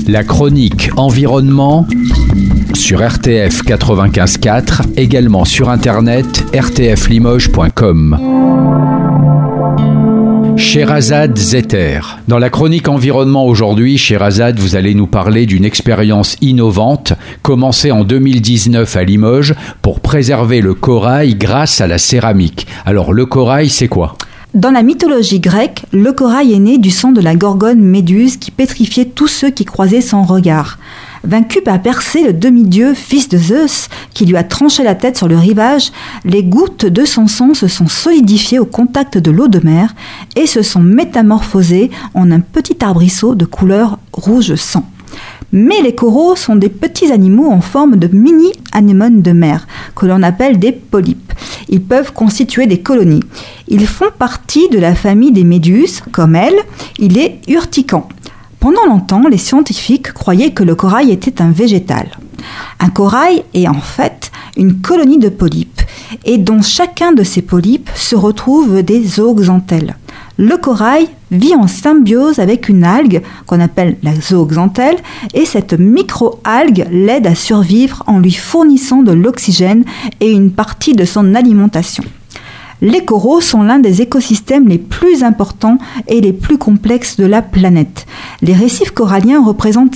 La chronique environnement sur RTF 95.4, également sur internet rtflimoges.com. Sherazade Zeter. Dans la chronique environnement aujourd'hui, Sherazade, vous allez nous parler d'une expérience innovante commencée en 2019 à Limoges pour préserver le corail grâce à la céramique. Alors le corail, c'est quoi ? Dans la mythologie grecque, le corail est né du sang de la gorgone Méduse qui pétrifiait tous ceux qui croisaient son regard. Vaincu par Persée, le demi-dieu, fils de Zeus, qui lui a tranché la tête sur le rivage, les gouttes de son sang se sont solidifiées au contact de l'eau de mer et se sont métamorphosées en un petit arbrisseau de couleur rouge sang. Mais les coraux sont des petits animaux en forme de mini-anémones de mer, que l'on appelle des polypes. Ils peuvent constituer des colonies. Ils font partie de la famille des méduses. Comme elle, il est urticant. Pendant longtemps, les scientifiques croyaient que le corail était un végétal. Un corail est en fait une colonie de polypes, et dont chacun de ces polypes se retrouve des zooxanthelles. Le corail vit en symbiose avec une algue qu'on appelle la zooxanthelle, et cette micro-algue l'aide à survivre en lui fournissant de l'oxygène et une partie de son alimentation. Les coraux sont l'un des écosystèmes les plus importants et les plus complexes de la planète. Les récifs coralliens représentent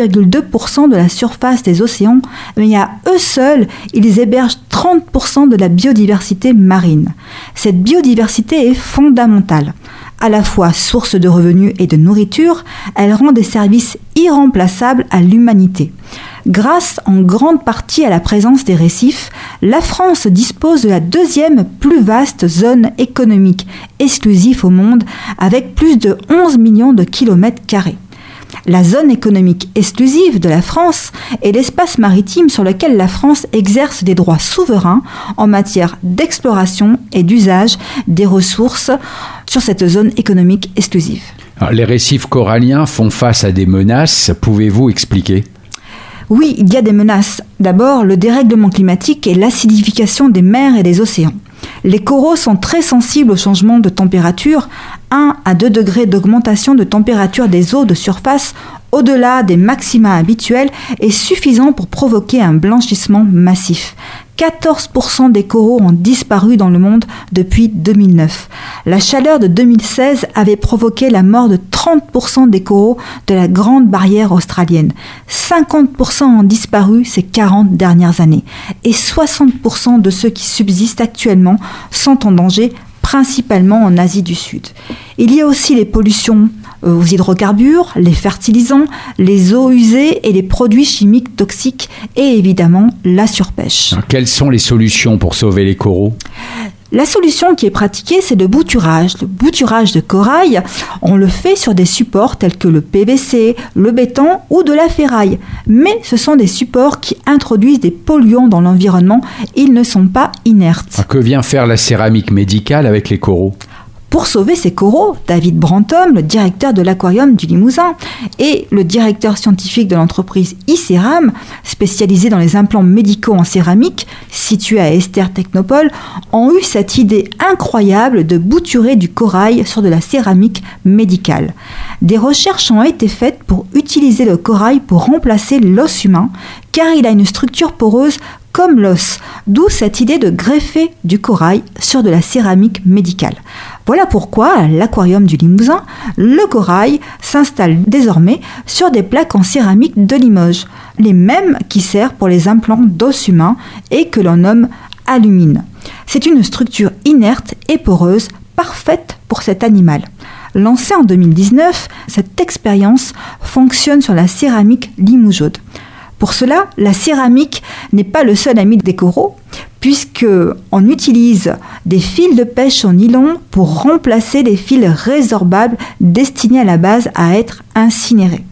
0,2% de la surface des océans, mais à eux seuls, ils hébergent 30% de la biodiversité marine. Cette biodiversité est fondamentale. À la fois source de revenus et de nourriture, elle rend des services irremplaçables à l'humanité. Grâce en grande partie à la présence des récifs, la France dispose de la deuxième plus vaste zone économique exclusive au monde, avec plus de 11 millions de kilomètres carrés. La zone économique exclusive de la France est l'espace maritime sur lequel la France exerce des droits souverains en matière d'exploration et d'usage des ressources sur cette zone économique exclusive. Alors, les récifs coralliens font face à des menaces, pouvez-vous expliquer ? Oui, il y a des menaces. D'abord, le dérèglement climatique et l'acidification des mers et des océans. Les coraux sont très sensibles au changement de température. 1 à 2 degrés d'augmentation de température des eaux de surface au-delà des maxima habituels est suffisant pour provoquer un blanchissement massif. 14% des coraux ont disparu dans le monde depuis 2009. La chaleur de 2016 avait provoqué la mort de 30% des coraux de la Grande Barrière australienne. 50% ont disparu ces 40 dernières années. Et 60% de ceux qui subsistent actuellement sont en danger, principalement en Asie du Sud. Il y a aussi les pollutions aux hydrocarbures, les fertilisants, les eaux usées et les produits chimiques toxiques et évidemment la surpêche. Quelles sont les solutions pour sauver les coraux ? La solution qui est pratiquée, c'est le bouturage. Le bouturage de corail, on le fait sur des supports tels que le PVC, le béton ou de la ferraille. Mais ce sont des supports qui introduisent des polluants dans l'environnement. Ils ne sont pas inertes. Que vient faire la céramique médicale avec les coraux ? Pour sauver ces coraux, David Brantôme, le directeur de l'aquarium du Limousin, et le directeur scientifique de l'entreprise iCéram, spécialisée dans les implants médicaux en céramique, située à Esther Technopole, ont eu cette idée incroyable de bouturer du corail sur de la céramique médicale. Des recherches ont été faites pour utiliser le corail pour remplacer l'os humain, car il a une structure poreuse comme l'os, d'où cette idée de greffer du corail sur de la céramique médicale. Voilà pourquoi, à l'aquarium du Limousin, le corail s'installe désormais sur des plaques en céramique de Limoges, les mêmes qui servent pour les implants d'os humain et que l'on nomme alumine. C'est une structure inerte et poreuse, parfaite pour cet animal. Lancée en 2019, cette expérience fonctionne sur la céramique limougeaude. Pour cela, la céramique n'est pas le seul ami des coraux, puisqu'on utilise des fils de pêche en nylon pour remplacer les fils résorbables destinés à la base à être incinérés.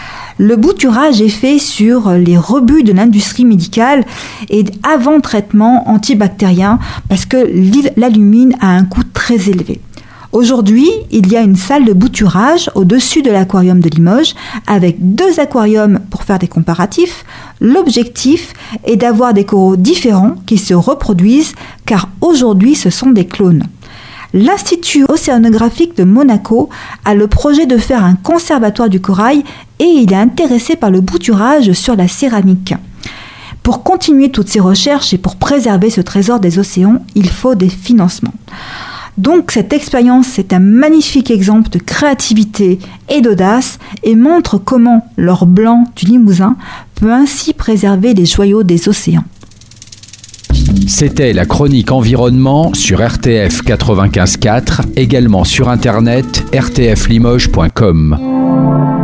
Le bouturage est fait sur les rebuts de l'industrie médicale et avant traitement antibactérien parce que l'alumine a un coût très élevé. Aujourd'hui, il y a une salle de bouturage au-dessus de l'aquarium de Limoges avec 2 aquariums pour faire des comparatifs. L'objectif est d'avoir des coraux différents qui se reproduisent car aujourd'hui ce sont des clones. L'Institut océanographique de Monaco a le projet de faire un conservatoire du corail et il est intéressé par le bouturage sur la céramique. Pour continuer toutes ces recherches et pour préserver ce trésor des océans, il faut des financements. Donc cette expérience est un magnifique exemple de créativité et d'audace et montre comment l'or blanc du Limousin peut ainsi préserver les joyaux des océans. C'était la chronique environnement sur RTF 95.4, également sur internet rtflimoges.com.